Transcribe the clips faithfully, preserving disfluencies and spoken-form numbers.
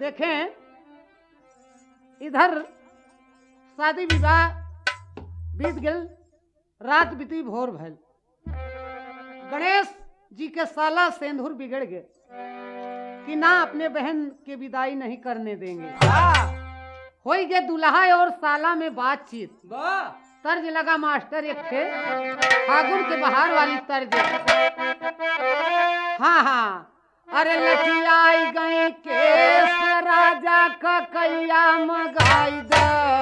देखें इधर शादी विवाह बीत गल, रात बीती भोर भैल। गणेश जी के साला सेंधुर बिगड़ गए कि ना अपने बहन के विदाई नहीं करने देंगे। हो गए दुल्हा और साला में बातचीत। तर्ज लगा मास्टर एक थे फागुन के बहार वाली तर्ज। हाँ हाँ, अरे लठियाई गई केस राजा का कैया मगाई द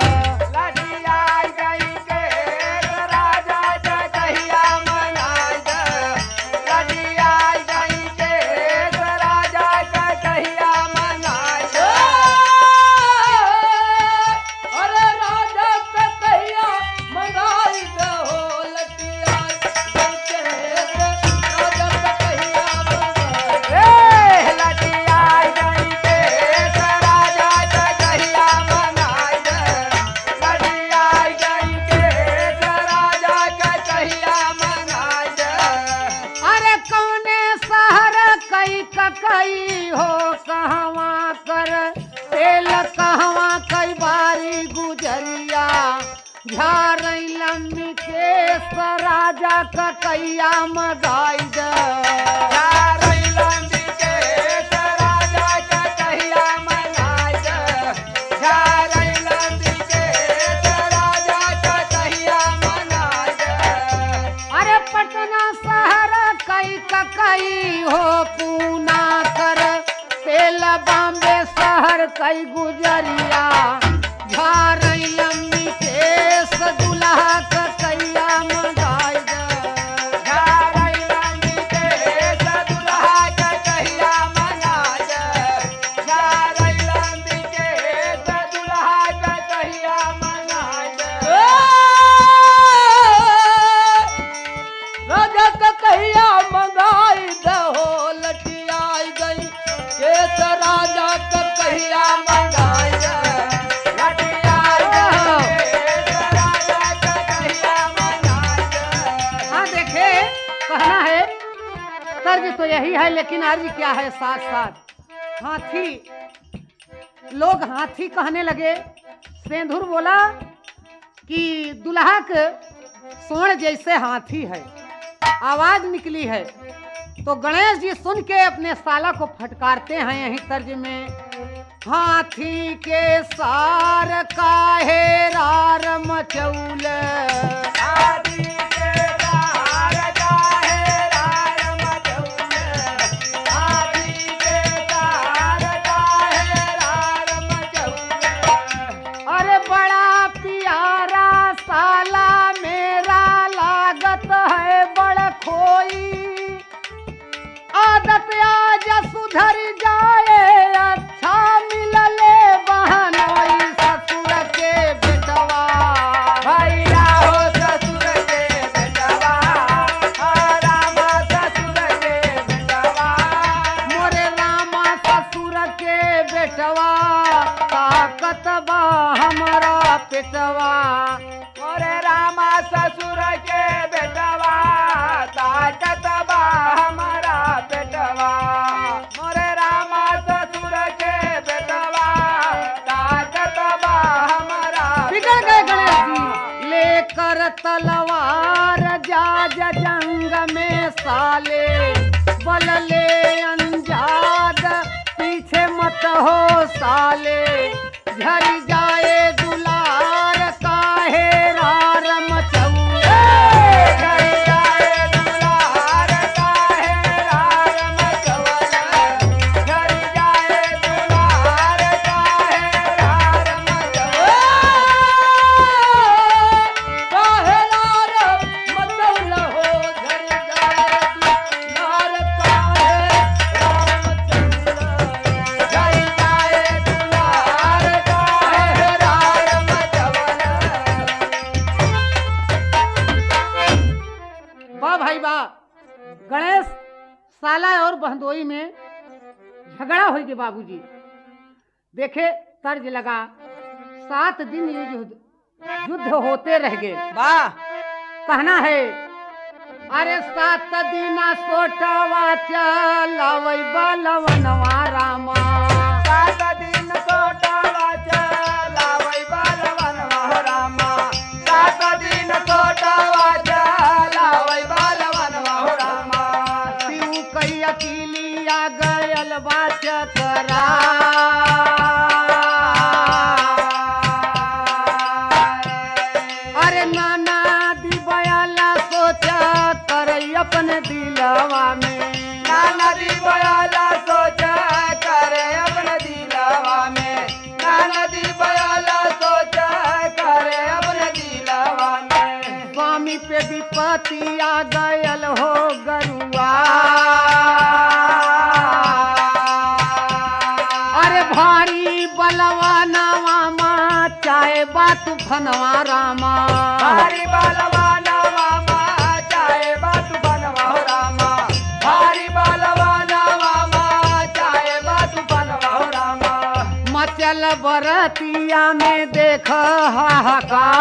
कई हो कहवा कर तेल कहवा कई बारी गुजरिया झार लम्बी केस राजा का कैया मगाई द अरे पटना शहर कई कई हो पूना कर तेल बॉम्बे शहर कई गुजरिया झार लम्बी केस दुल्हा का कैया मगाई तर्ज तो यही है, लेकिन अर्ज क्या है साथ साथ हाथी। लोग हाथी कहने लगे। सेंधुर बोला कि दुल्हा के स्वर्ण जैसे हाथी है, आवाज निकली है। तो गणेश जी सुन के अपने साला को फटकारते हैं यही तर्ज में, हाथी के सार काहे रार मचौल सुधर जाए अच्छा मिलले बहनोई ससुर के बेटवा भैया हो ससुर के बेटवा रामा ससुर के बेटवा मोरे रामा ससुर के बेटवा ताकत बा हमारा पेटवा मोरे रामा ससुर के बेटवा ताकत बा हमारा पेटवा लेकर तलवार जाज जंग में साले बल ले अंजाद पीछे मत हो साले झर जाए दुलार काहे रार मचौले झर जाए दुलार काहे रार मचौले झर जाए दुलार काहे रार मचौले गणेश साला और बहनोई में झगड़ा हो गया। बाबूजी देखे तर्ज लगा, सात दिन युद्ध युद्ध होते रह गए। वाह कहना है, अरे सात दिन सोटवा चलावै बलवनवा रामा सात दिन बरतिया गयल हो गरुआ अरे भारी बलवा नवा माँ चाहे बात फनवा रामा भारी बलवा नवा माँ चाहे बात बनवा रामा भारी बलवा नवा माँ चाहे बात बनवा रामा मचल बरतिया में देख हाहाकार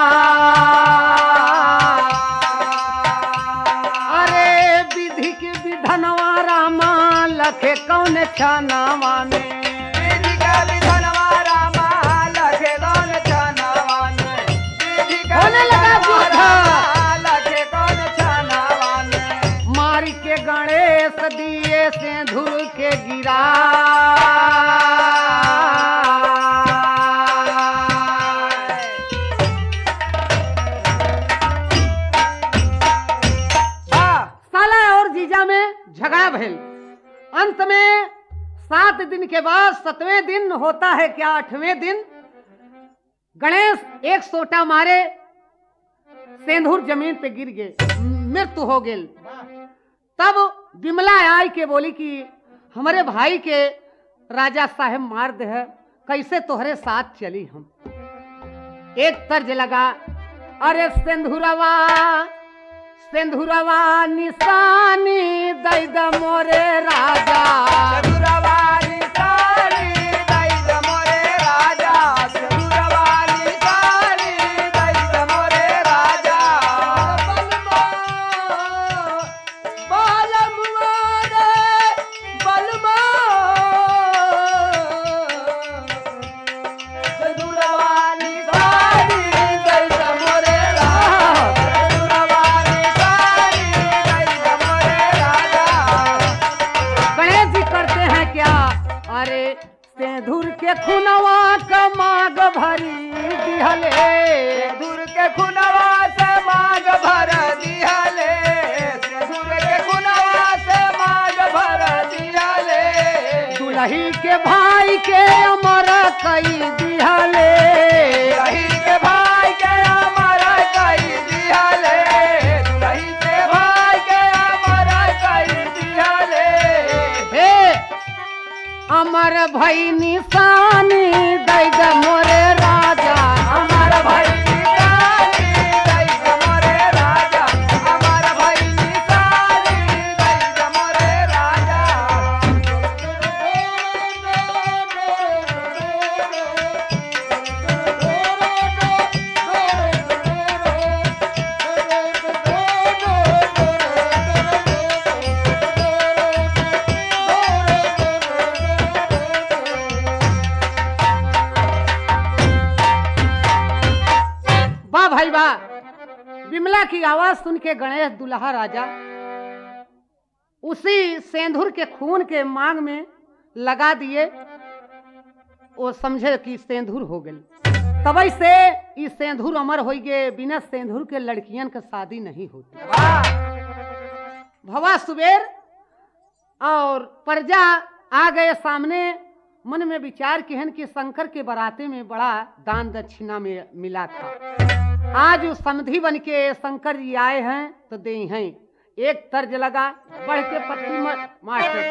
अरे विधि के विधनवा रामा लखे कौन छनवा में विधि का विधनवा रामा लखे कौन छनवा में विधि का होने लगा विधनवा युद्ध। रामा लखे कौन छनवा में मारी के गणेश दिए से धुर के गिरा साला और जीजा में झगड़ा भइल अंत में सात दिन के बाद सतवें दिन होता है क्या आठवें दिन गणेश एक सोटा मारे सेंधुर जमीन पे गिर गए मृत्यु हो गई तब विमला आई के बोली कि हमारे भाई के राजा साहब मार दे है कैसे तोहरे साथ चली हम एक तर्ज लगा अरे सिंधुरवा सिंधुरवा निशानी दई द मोरे राजा सिंधुरवानी सारी दई द मोरे राजा सिंधुरवानी सारी दई द मोरे राजा बलमा रे बलमा सिंधुरवानी सारी दई द मोरे राजा सिंधुरवानी सारी दई द मोरे राजा गणेश जी करते हैं क्या अरे सेंधुर के खुनवा का माग भरी दिहले दूर के खुनवा से माग भर दियाले दूर के खुनवा से माग भर दियाले दुलही के भाई के अमर कई दिहले दुलही के भाई के अमर कई दियाले दुलही के भाई के अमर कई दियाले हे अमर भई निशानी दई द मोरे राजा अमर भाई निशानी दई द मोरे राजा अमर भाई निशानी दई द मोरे राजा वाह भाई वाह विमला की आवाज सुन के गणेश दुल्हा राजा उसी सेंधुर के खून के मांग में लगा दिए वो समझे कि सेंधुर हो गई तबई से इस सेंधुर अमर हो गए बिना सेंधुर के लड़कियन का शादी नहीं होती भवा सुबेर और प्रजा आ गए सामने मन में विचार किहन कि शंकर के बराते में बड़ा दान दक्षिणा में मिला था आज उस समधि बन के शंकर जी आए हैं तो दे हैं एक तर्ज लगा बढ़ के पत्ती मास्टर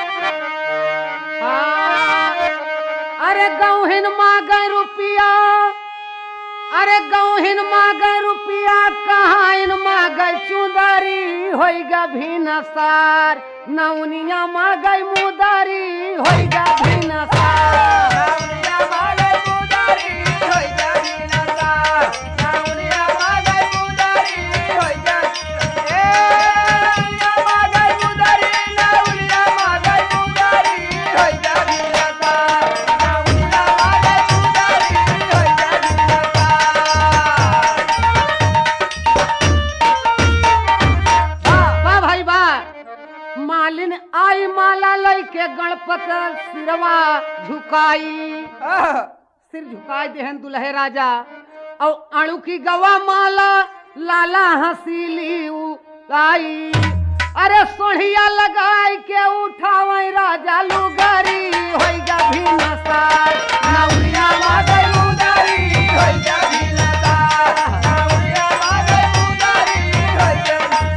अरे गौहिन मांगे रुपया अरे गौहिन मांगे रुपया कहाँ इन मांगे चुंदरी होइगा भिनसार नौनिया मांगे मुदरी होइगा भिनसार मालिन आई माला लैके गणपत सिरवा झुकाई सिर झुकाई देहन दुल्हे राजा और अणु की गवा माला लाला हसीली उलाई अरे सोढ़िया लगाई के उठावे राजा लुगारी होइगा भिनसार नौनिया मागे लुगारी होइगा भिनसार नौनिया मागे लुगारी होइगा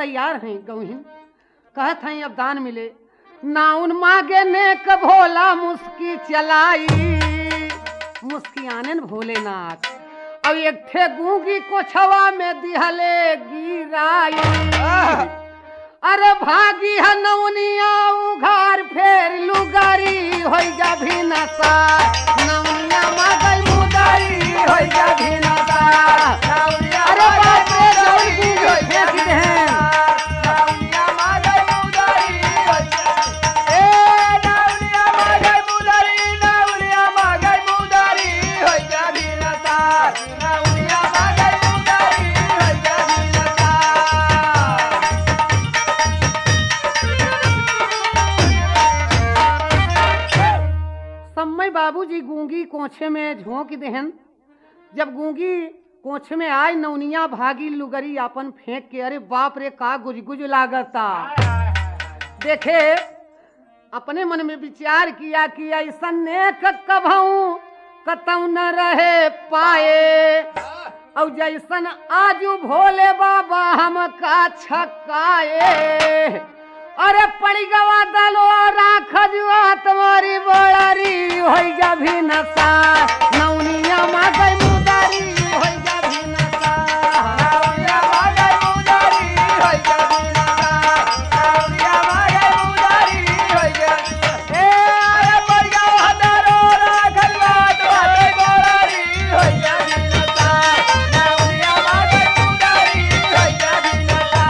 तैयार हैं गौहिन, कहत हैं अब दान मिले। नाउन मांगे ने क भोला मुस्की चलाई, मुस्की आनन भोलेनाथ। अब एक ठे गूंगी कोछवा में दिहले गिराई। अरे भागी है नौनिया उघार फेर लुगारी हो जा भी नशा। नौनिया मांगई मुदारी हो जा भी नशा। अरे बाप रे जौन गूंगी फेंक देहन। समय बाबूजी गूंगी कोछे में झोंक देहन। जब गूंगी कोछे में आई नौनिया भागी लुगरी अपन फेंक के। अरे बाप रे का गुजगुज लागता। देखे अपने मन में विचार किया कि ऐसा नेक कभऊ कतऊ न रहे पाए। और जैसन आजू भोले बाबा हम का छकाए। अरे पड़ी गवा दलो राख जुआ तुम्हारी बड़ारी हो जा भी नशा। नौनिया मांगई मुदारी हो जा भी नशा। नौनिया मांगई मुदारी हो जा भी नशा। नौनिया मांगई मुदारी हो जा। ए अरे पड़ी गवा दलो राख जुआ तुम्हारी बड़ारी हो जा भी नशा। नौनिया मांगई मुदारी हो जा भी नशा।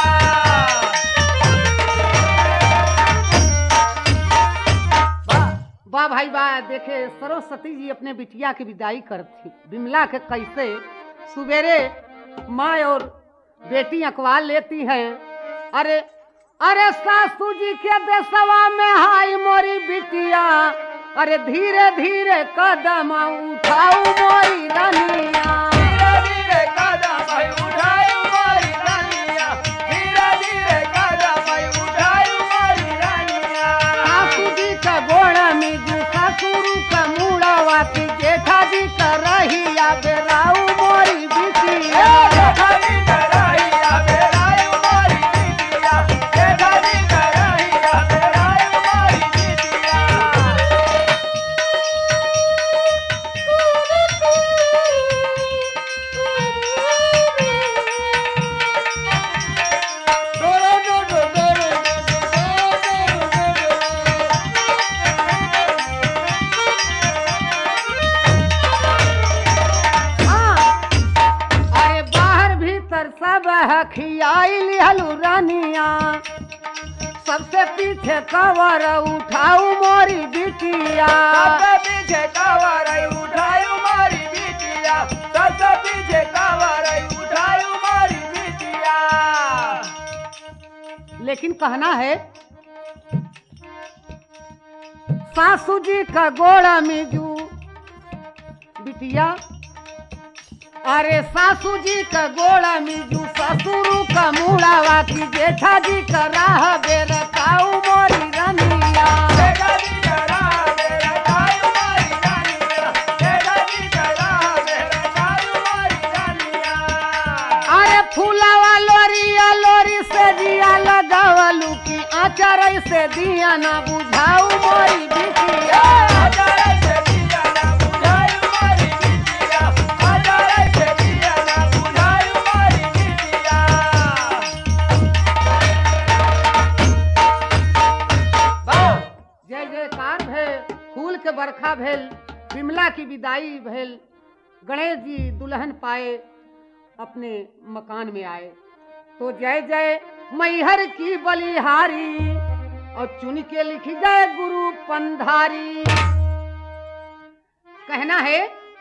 वाह भाई वाह। देखे सरस्वती जी अपने बिटिया की विदाई करती। बिमला के कैसे सुबेरे माँ और बेटी अखबार लेती है। अरे अरे सासू जी के देसवा में हाई मोरी बिटिया। अरे धीरे धीरे कदम उठाऊ मोरी रानिया। धीरे धीरे कदम उठाऊ मोरी रानिया। धीरे धीरे कदम उठाऊ मोरी रानिया। सासू जी का गोड़ा में ससुरु का मुड़ावा की जेठा जी का रहिया बेराऊ मोरी बिटिया। जेठा जी का रहिया बेराऊ मोरी बिटिया। जेठा जी का रहिया बेराऊ मोरी बिटिया। सब खियाई लिहलू रानिया। सबसे पीछे कवर उठाऊ मोरी बिटिया। सबसे पीछे कवर उठाऊ मोरी बिटिया। सबसे पीछे कवर उठाऊ मोरी बिटिया। लेकिन कहना है सासू जी का गोड़ा मिजू बिटिया। अरे सासू जी का गोड़ा मिजू ससुरु का मुड़ावा की जेठा जी का राह बेरकाऊ मोरी रानिया। जेठा जी का राह बेरकाऊ मोरी रानिया। जेठा जी का राह बेरकाऊ मोरी रानिया। अरे फूलावा लोरिया लोरी से जिया लगावलू की आचार से दिया ना बुझाऊ मोरी बिटिया। के बरखा भेल। बिमला की विदाई भेल। गणेश जी दुल्हन पाए अपने मकान में आए। तो जय जय मैहर की बलिहारी और चुन के लिखी जय गुरु पंधारी। कहना है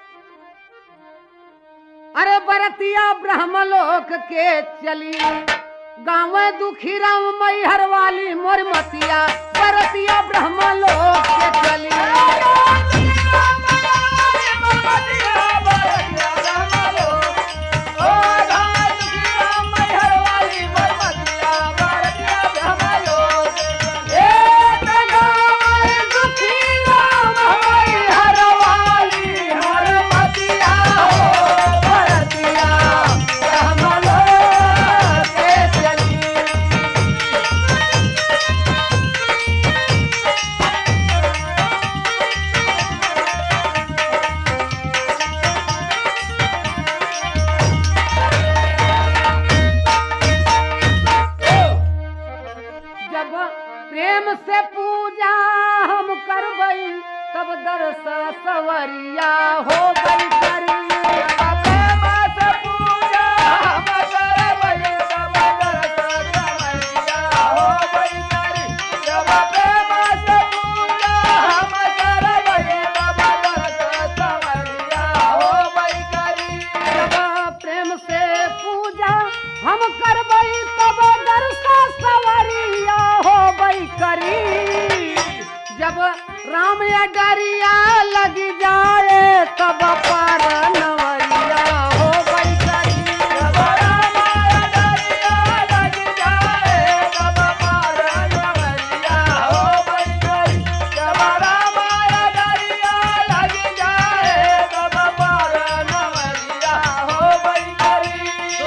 अरे बरतिया ब्रह्मलोक के चली। गाँव दुखी राम मैहर वाली मोरमतिया। बरतिया ब्रह्मलोक के चली। तब दर्श सवरिया हो गई करी प्रेम से पूजा हम करबई तब दर्श सवरिया हो गई करी जब प्रेम से पूजा हम करबई तब दर्श सवरिया हो गई करी जब प्रेम से पूजा हम करबई तब दर्श सवरिया हो गई करी जब राम या डरिया लग जाए तब पर नवरिया हो गई करी जब राम डरिया लग जाए तब पर नवरिया हो गई करी जब राम डरिया लग जाए तब पर नवरिया हो गई करी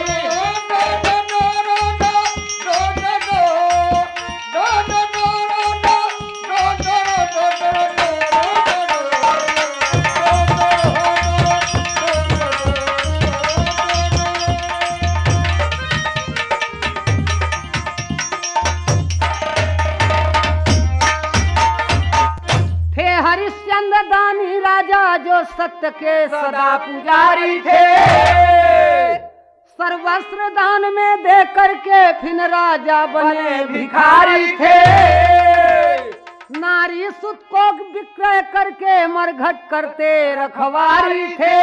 थे हरिश्चंद्र दानी राजा जो सत्य के सदा पुजारी थे सर्वस्त्र दान में दे करके फिर राजा बने भिखारी थे नारी सुत को विक्रय करके मरघट करते रखवारी थे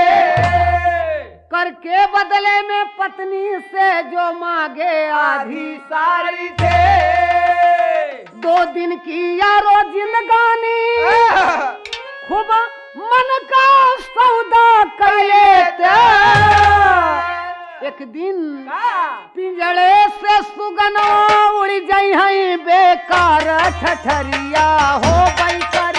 करके बदले में पत्नी से जो मांगे आधी सारी थे दो दिन की यारो जिंदगानी खूब मन का सौदा कर लेते एक दिन पिंजड़े से सुगना उड़ जाई है बेकार ठठरिया हो गई करी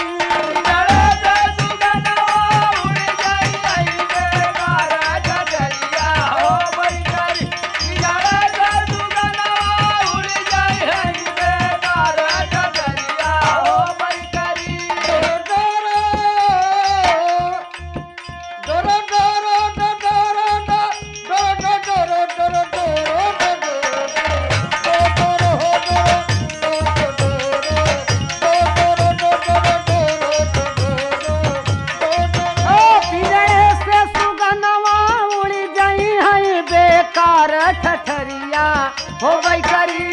ठठरिया हो गई करी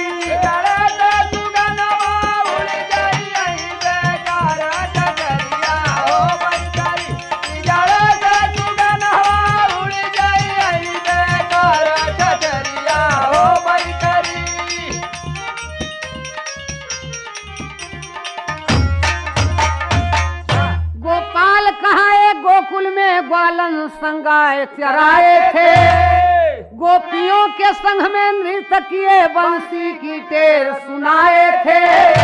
गोपाल कहाँ गोकुल में ग्वालन संगाए चराए थे गोपियों के संग में नृत्य किए बंसी की टेर सुनाए थे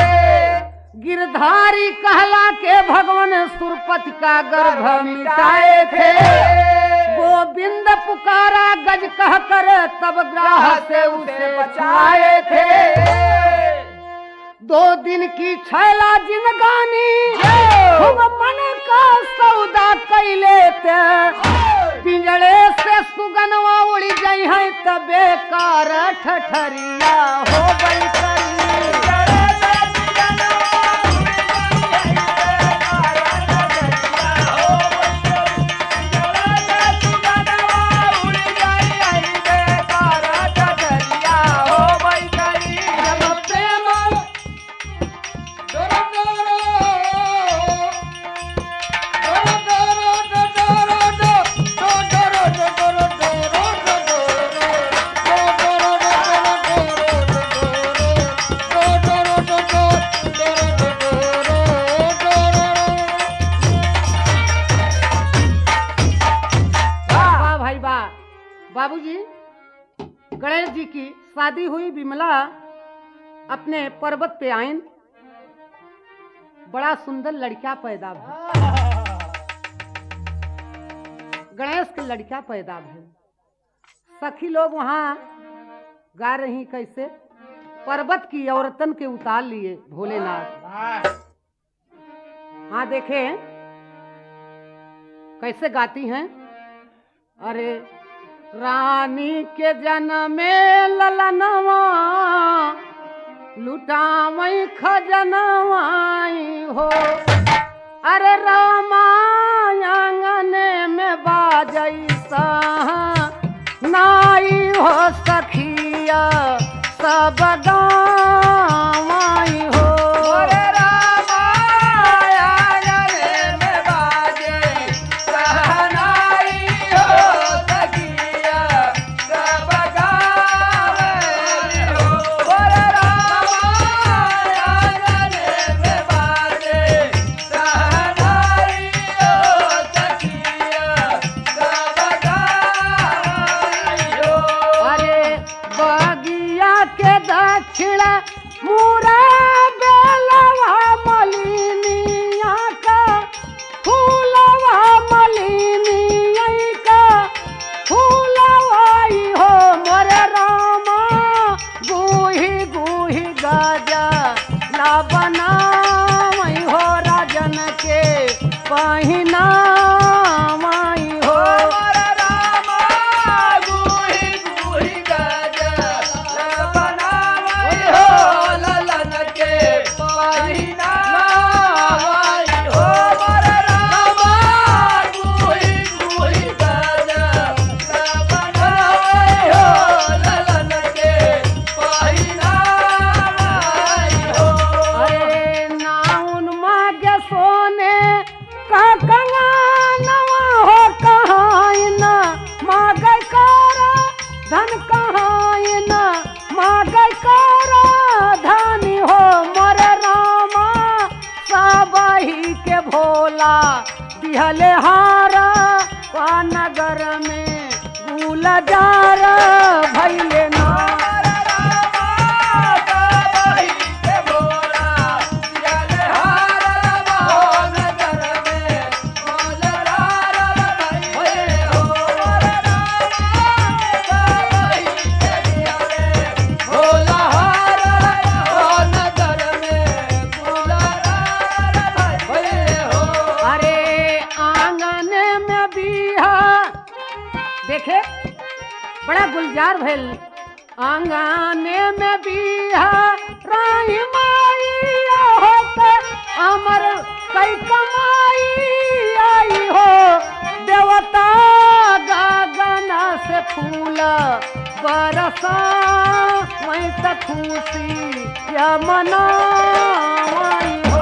गिरधारी कहला के भगवान सुरपति का गर्भ मिटाए थे गोविंद पुकारा गज कह कर तब ग्राह से उसे बचाए थे दो दिन की छैला जिंदगानी खूब मन का सौदा कैले थे पिंजड़े से सुगनवा उड़ी जाई है तबे कार ठठरिया हो गई करी बाबूजी गणेश जी की शादी हुई विमला अपने पर्वत पे आईन बड़ा सुंदर लड़का पैदा भइल गणेश की लड़का पैदा भइल सखी लोग वहां गा रही कैसे पर्वत की औरतन के उतार लिए भोलेनाथ हाँ देखें कैसे गाती हैं अरे रानी के जन्म में ललनवा लुटामई खजनवाई हो अरे रा सब गाई हो। मोरे रामा आंगने में बाजे सहनाई हो सखिया सब गावली हो। मोरे रामा आंगने में बाजे सहनाई हो सखिया सब गावली हो। अरे बगिया के दक्षिण मुरा बेलवा मलिनिया का फूलवा मलिनिया का फूलवाई हो। मोरे रामा गुही गुही गाजा ला बनावई हो राजन के पहिनावई हो। मोरे रामा गुही गुही गजल बनावई हो ललन के पहिनावई हो। मोरे रामा गुही गुही गजल बनावई हो ललन के पहिनावई हो। अरे नाउन मागे सोने का कंगनवा हो कहाँ न मागे कारा धन कहाँ न मागे कारा धनी हो। मोरे रामा सबही के भोला दिहले हारा वा नगर में गुलजार भैले ना। मोरे रामा सबही के भोला दिहले हारा वा नगर में गुलजार भैले हो। मोरे रामा सबही के दिहले भोला हारा वा नगर में गुलजार भैले हो। अरे आंगन में बिहा देखे बड़ा गुलजार भइल। आंगन में बिहा राही माई होते अमर कई कमाई आई हो। देवता गगन से फूल बरसा वहीं तक खुशी या मनाई हो।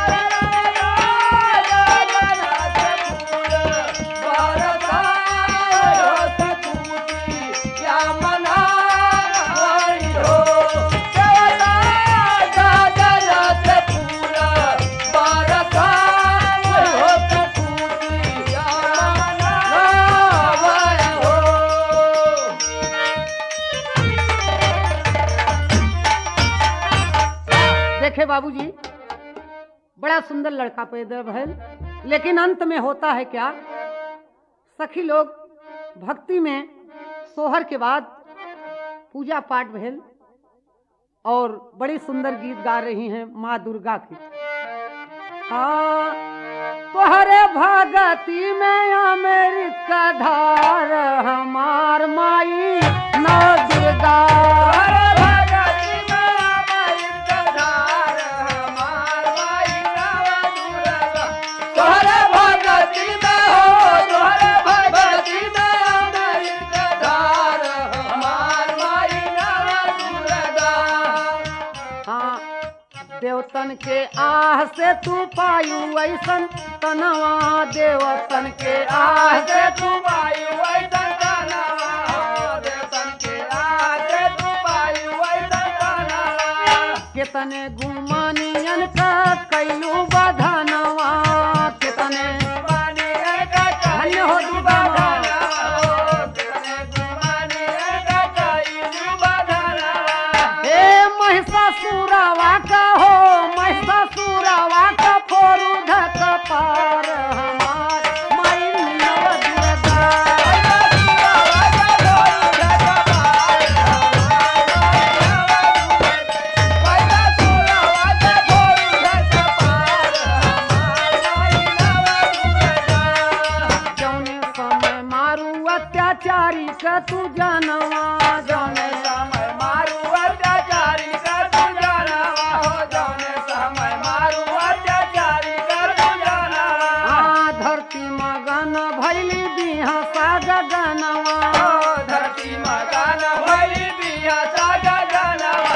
देखे बाबूजी बड़ा सुंदर लड़का पैदा भइल, लेकिन अंत में होता है क्या? सखी लोग भक्ति में सोहर के बाद पूजा पाठ भइल और बड़ी सुंदर गीत गा रही हैं माँ दुर्गा की। हाँ तोहरे भगती में अमृत का धार हमार माई नौ दुर्गा। देवतन के आह से तू पायु ऐसन तनवा, देवतन के आह से तू पायु ऐसन तनवा, देवतन के आह से तू पायु ऐसन तनवा। कितने गुमानियन का कैलू बधनवा, कितने गुमानियन का धन्य हो दुर्गा माँ। कितने गुमानियन का कैलू बधनवा। हे महिषासुरवा का हो महिषासुरवा का फोरुध कपार हमार माई नव दुर्गा। जौने समय मारू अत्याचारी का तू जानवा, जौने समय मारू अत्याचारी का तू जानवा हो, जौने समय मारू अत्याचारी का तू जानवा। आ धरती मगन भैली बिहा साग गनवा, धरती मगन भैली बिहा साग गनवा,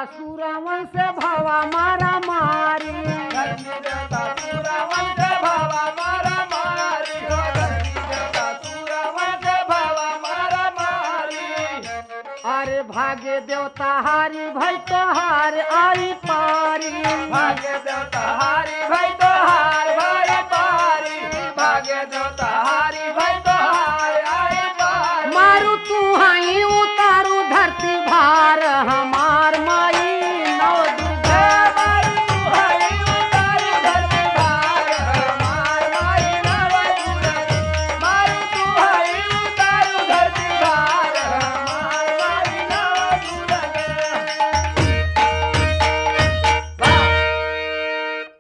सुरावन से भवा मारा मारी धरती देवता सुरावन से भावा मारा मारी हो धरती देवता सुरावन से भावा मारा मारी अरे भाग्य देवता हारी भाई तोहार आई पारी भाग्य देवता हारी भाई